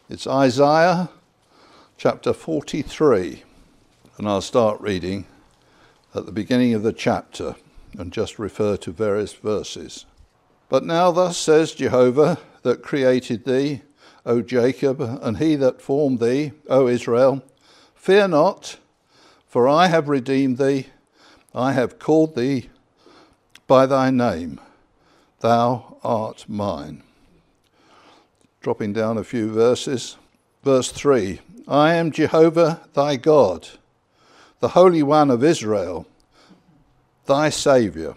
It's Isaiah chapter 43, and I'll start reading at the beginning of the chapter and just refer to various verses. But now thus says Jehovah that created thee, O Jacob, and he that formed thee, O Israel, fear not, for I have redeemed thee, I have called thee by thy name, thou art mine. Dropping down a few verses. Verse 3, I am Jehovah thy God, the Holy One of Israel, thy Saviour.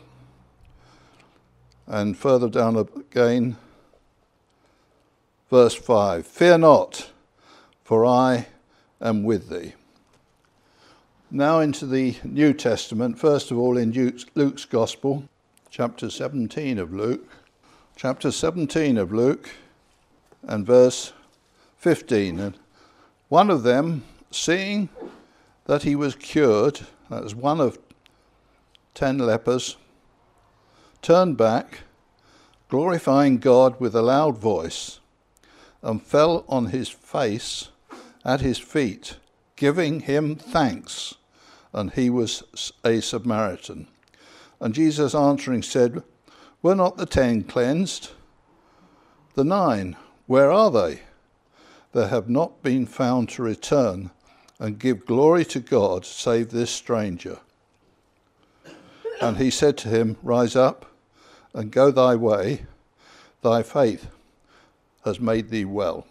And further down again, verse 5, fear not, for I am with thee. Now into the New Testament, first of all in Luke's Gospel, chapter 17 of Luke. Chapter 17 of Luke and verse 15. And one of them, seeing that he was cured, that was one of 10 lepers, turned back, glorifying God with a loud voice, and fell on his face at his feet, giving him thanks. And he was a Samaritan. And Jesus answering said, were not the 10 cleansed? The 9, where are they? They have not been found to return and give glory to God, save this stranger. And he said to him, rise up and go thy way, thy faith has made thee well.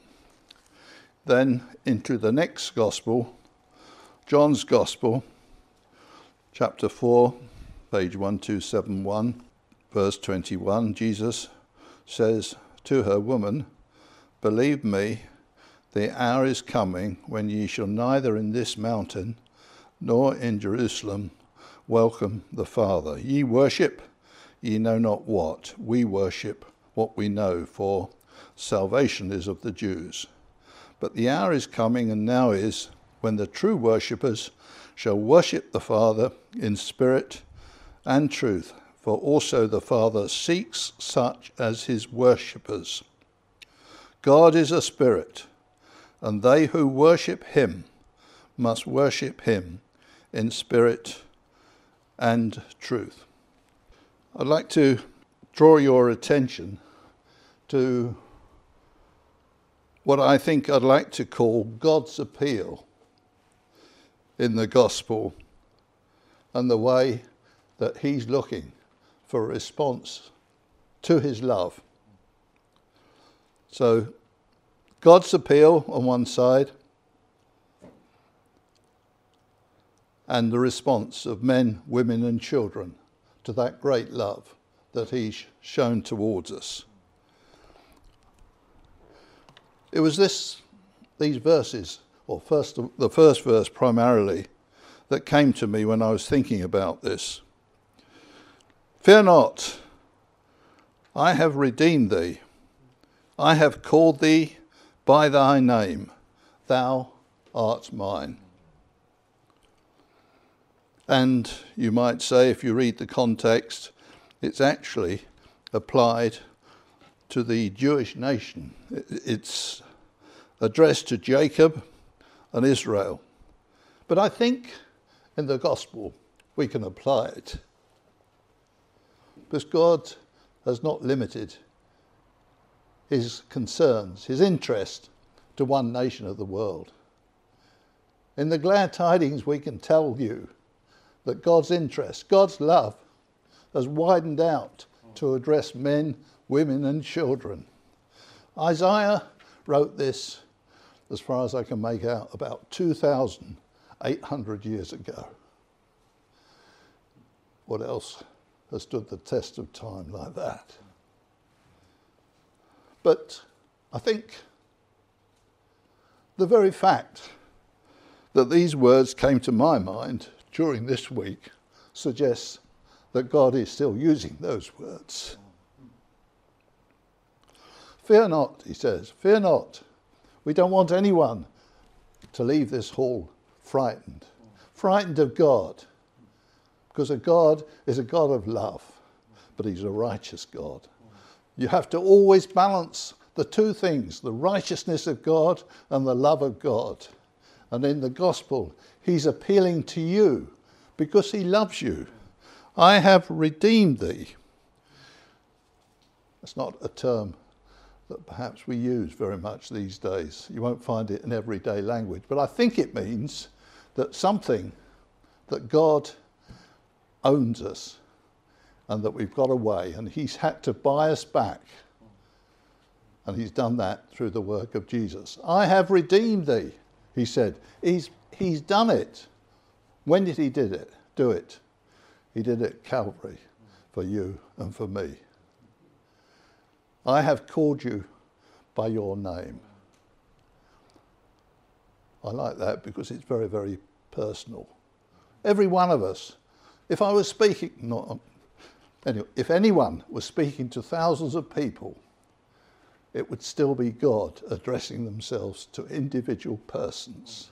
Then into the next Gospel, John's Gospel, chapter 4, page 1271, verse 21, Jesus says to her, woman, believe me, the hour is coming when ye shall neither in this mountain nor in Jerusalem welcome the Father. Ye worship, ye know not what. We worship what we know, for salvation is of the Jews. But the hour is coming, and now is, when the true worshippers shall worship the Father in spirit and truth, for also the Father seeks such as his worshippers. God is a spirit, and they who worship him must worship him in spirit and truth. I'd like to draw your attention to what I think I'd like to call God's appeal in the gospel and the way that he's looking for a response to his love. So, God's appeal on one side, and the response of men, women and children to that great love that he's shown towards us. It was these verses, or the first verse primarily, that came to me when I was thinking about this. Fear not, I have redeemed thee. I have called thee by thy name. Thou art mine. And you might say, if you read the context, it's actually applied to the Jewish nation. It's addressed to Jacob and Israel. But I think in the gospel we can apply it, because God has not limited his concerns, his interest to one nation of the world. In the glad tidings we can tell you that God's interest, God's love, has widened out to address men, women and children. Isaiah wrote this, as far as I can make out, about 2,800 years ago. What else has stood the test of time like that? But I think the very fact that these words came to my mind during this week suggests that God is still using those words. Fear not, he says, fear not. We don't want anyone to leave this hall frightened of God, because a God is a God of love, but he's a righteous God. You have to always balance The two things, the righteousness of God and the love of God. And in the gospel, he's appealing to you because he loves you. I have redeemed thee. That's not a term that perhaps we use very much these days. You won't find it in everyday language. But I think it means that something that God owns us and that we've got away, and he's had to buy us back. And he's done that through the work of Jesus. I have redeemed thee, he said. He's done it. When did he do it? He did it at Calvary for you and for me. I have called you by your name. I like that because it's very, very personal. Every one of us, if I was speaking, if anyone was speaking to thousands of people, it would still be God addressing themselves to individual persons.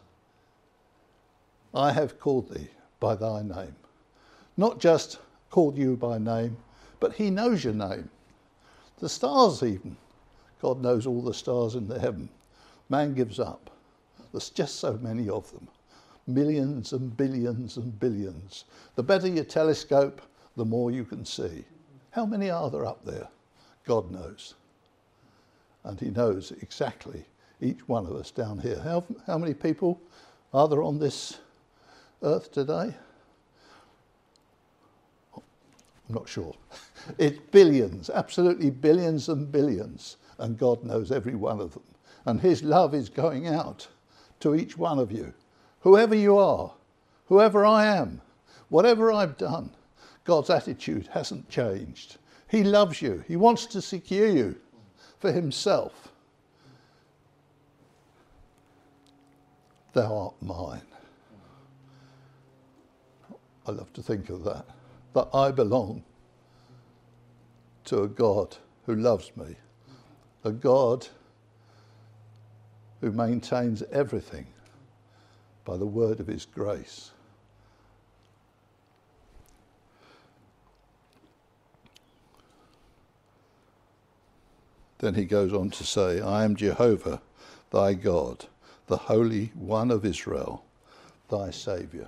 I have called thee by thy name. Not just called you by name, but he knows your name. The stars even. God knows all the stars in the heaven. Man gives up. There's just so many of them. Millions and billions and billions. The better your telescope, the more you can see. How many are there up there? God knows. And he knows exactly each one of us down here. How many people are there on this earth today? I'm not sure. It's billions, absolutely billions and billions. And God knows every one of them. And his love is going out to each one of you. Whoever you are, whoever I am, whatever I've done, God's attitude hasn't changed. He loves you. He wants to secure you for himself. Thou art mine. I love to think of that I belong to a God who loves me, a God who maintains everything by the word of his grace. Then he goes on to say, I am Jehovah, thy God, the Holy One of Israel, thy Saviour.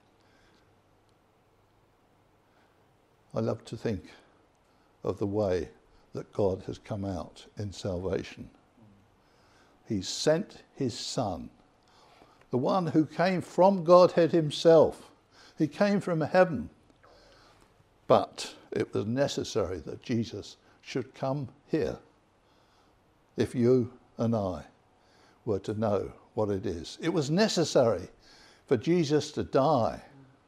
I love to think of the way that God has come out in salvation. He sent his Son, the one who came from Godhead himself. He came from heaven. But it was necessary that Jesus should come here if you and I were to know what it is. It was necessary for Jesus to die.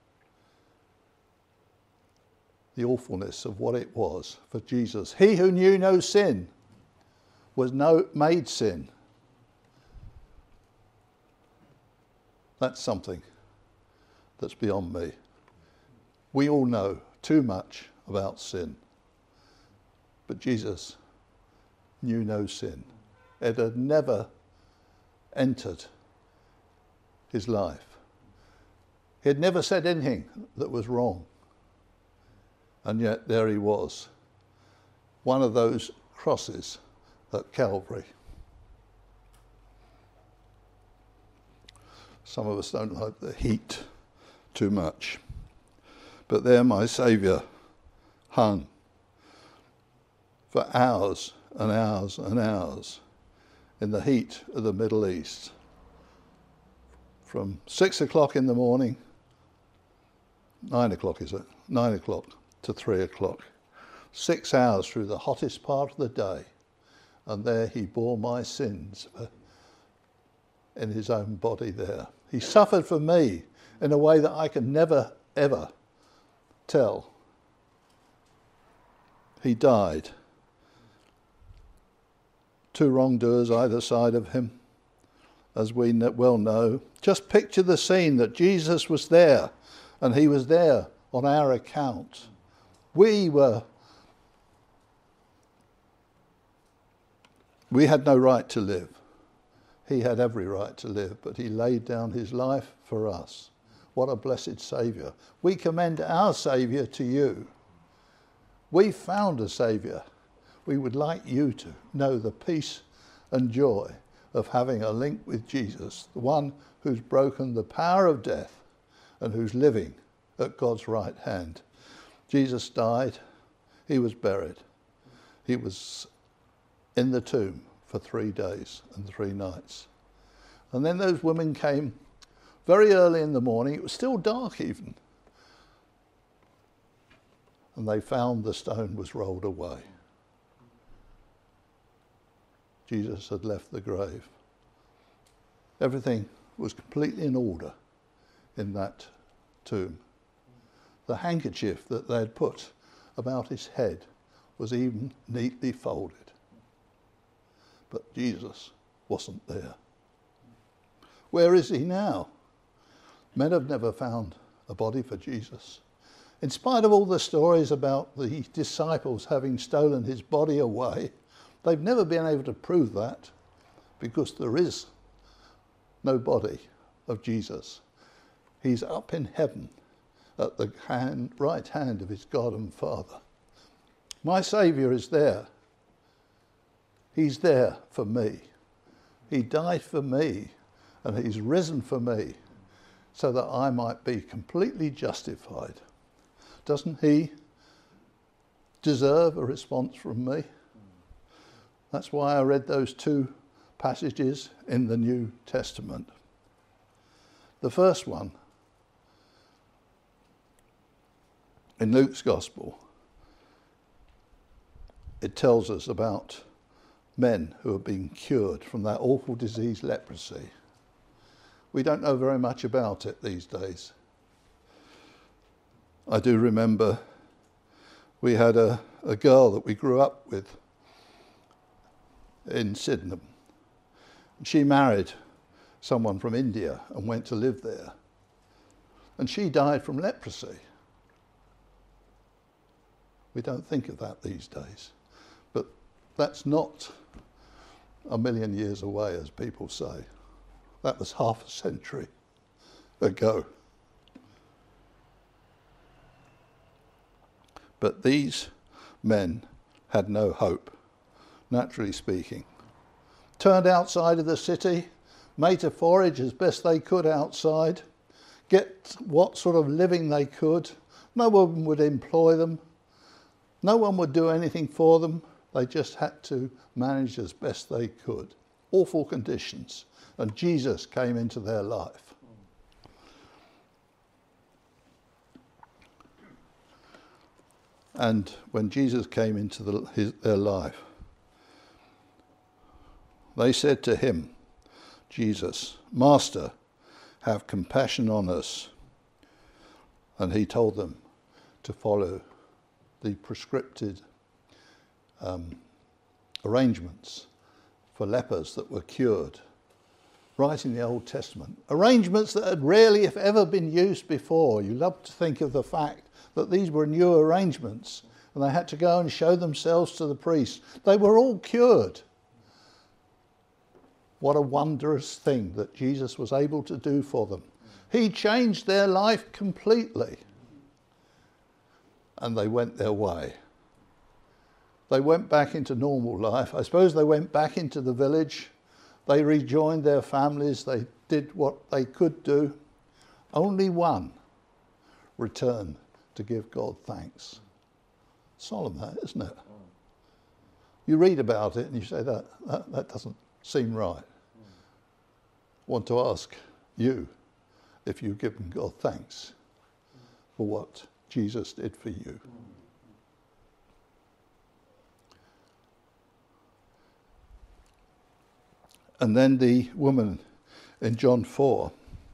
The awfulness of what it was for Jesus. He who knew no sin was made sin. That's something that's beyond me. We all know too much about sin. But Jesus knew no sin. It had never entered his life. He had never said anything that was wrong. And yet there he was, one of those crosses at Calvary. Some of us don't like the heat too much. But there my Saviour hung for hours and hours and hours in the heat of the Middle East. From 6 o'clock in the morning, 9 o'clock is it? 9 o'clock to 3 o'clock. 6 hours through the hottest part of the day. And there he bore my sins in his own body there. He suffered for me in a way that I can never, ever tell. He died. 2 wrongdoers either side of him, as we well know. Just picture the scene that Jesus was there, and he was there on our account. We had no right to live. He had every right to live, but he laid down his life for us. What a blessed Saviour. We commend our Saviour to you. We found a Saviour. we would like you to know the peace and joy of having a link with Jesus, the one who's broken the power of death and who's living at God's right hand. Jesus died, he was buried, he was in the tomb for 3 days and 3 nights. And then those women came very early in the morning, it was still dark even, and they found the stone was rolled away. Jesus had left the grave. Everything was completely in order in that tomb. The handkerchief that they had put about his head was even neatly folded. But Jesus wasn't there. Where is he now? Men have never found a body for Jesus. In spite of all the stories about the disciples having stolen his body away, they've never been able to prove that, because there is no body of Jesus. He's up in heaven at the right hand of his God and Father. My Saviour is there. He's there for me. He died for me, and he's risen for me so that I might be completely justified. Doesn't he deserve a response from me? That's why I read those 2 passages in the New Testament. The first one, in Luke's Gospel, it tells us about men who have been cured from that awful disease, leprosy. We don't know very much about it these days. I do remember we had a girl that we grew up with in Sydenham. She married someone from India and went to live there. And she died from leprosy. We don't think of that these days. But that's not a million years away, as people say. That was half a century ago. But these men had no hope, naturally speaking. Turned outside of the city, made to forage as best they could outside, get what sort of living they could. No one would employ them. No one would do anything for them. They just had to manage as best they could. Awful conditions. And Jesus came into their life. And when Jesus came into their life, they said to him, Jesus, Master, have compassion on us. And he told them to follow the prescripted arrangements for lepers that were cured, right in the Old Testament. Arrangements that had rarely, if ever, been used before. You love to think of the fact that these were new arrangements, and they had to go and show themselves to the priest. They were all cured. What a wondrous thing that Jesus was able to do for them. He changed their life completely. And they went their way. They went back into normal life. I suppose they went back into the village. They rejoined their families. They did what they could do. Only one returned to give God thanks. Solemn that, isn't it? You read about it and you say that doesn't seem right. Want to ask you if you've given God thanks for what Jesus did for you. And then the woman in John 4,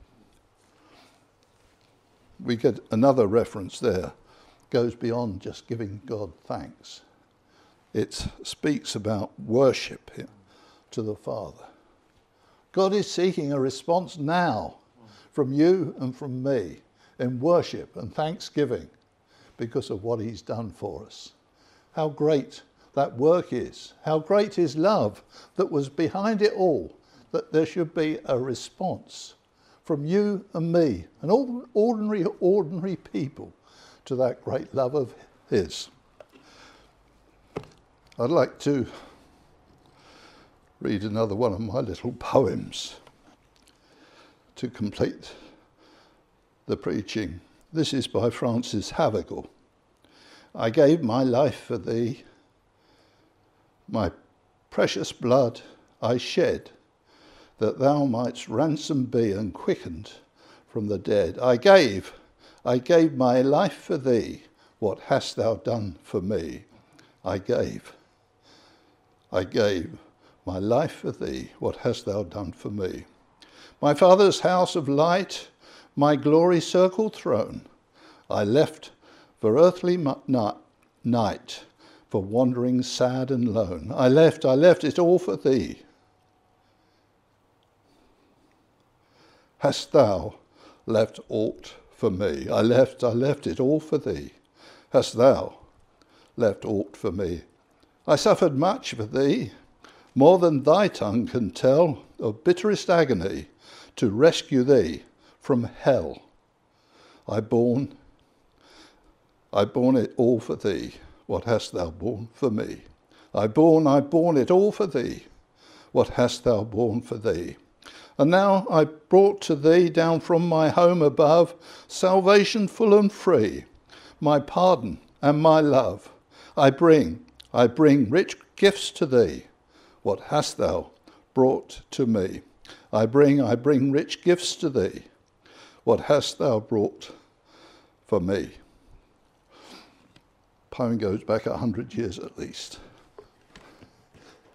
we get another reference there, goes beyond just giving God thanks. It speaks about worship to the Father. God is seeking a response now from you and from me in worship and thanksgiving because of what he's done for us. How great that work is. How great his love that was behind it all, that there should be a response from you and me and all ordinary people to that great love of his. I'd like to read another one of my little poems to complete the preaching. This is by Francis Havergal. I gave my life for thee, my precious blood I shed, that thou mightst ransomed be and quickened from the dead. I gave my life for thee, what hast thou done for me? I gave my life for thee, what hast thou done for me? My Father's house of light, my glory-circled throne, I left for earthly night, for wandering sad and lone. I left it all for thee. Hast thou left aught for me? I left it all for thee. Hast thou left aught for me? I suffered much for thee, more than thy tongue can tell, of bitterest agony, to rescue thee from hell. I borne it all for thee. What hast thou borne for me? I borne it all for thee. What hast thou borne for thee? And now I brought to thee down from my home above salvation full and free, my pardon and my love. I bring rich gifts to thee. What hast thou brought to me? I bring rich gifts to thee. What hast thou brought for me? Poem goes back 100 years at least.